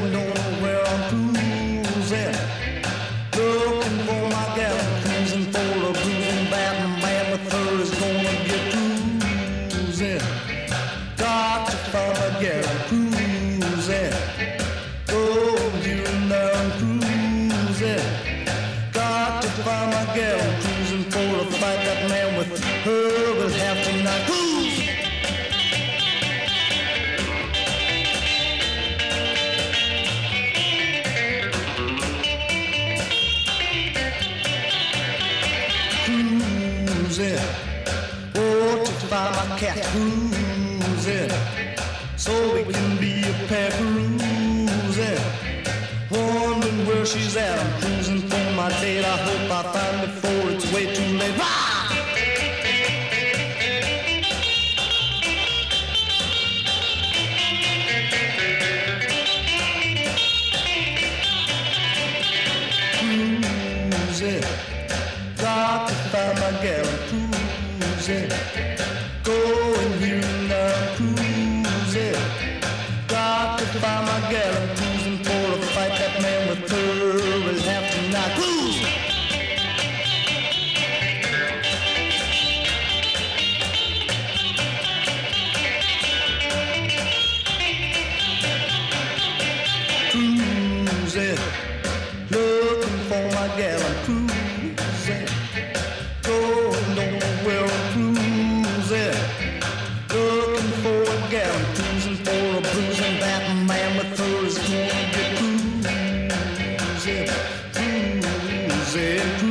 don't know where I'm cruising. Looking for my gal, cruising for a bruising Batman with her is gonna get cruising. Got to find my gal, cruising. Oh, here and there I'm cruising. Got to find my gal, cruising for a fight. That man with her will have to not cruise. Cruising, oh, to find my cat, cruising, so we can be a pair, cruising, wondering where she's at. I'm cruising for my date. I hope I find it before it's way too late. Rah! Cruising, got to find my gal, cruising, going here and there, cruising, got to find my gal, cruising for a fight. That man with her will have to not cruise. Cruising, looking for my gal, I'm cruising, going nowhere, I'm cruising, looking for a gal, I'm cruising for a bruising Batman with her is gonna get cruising, cruising, cruising.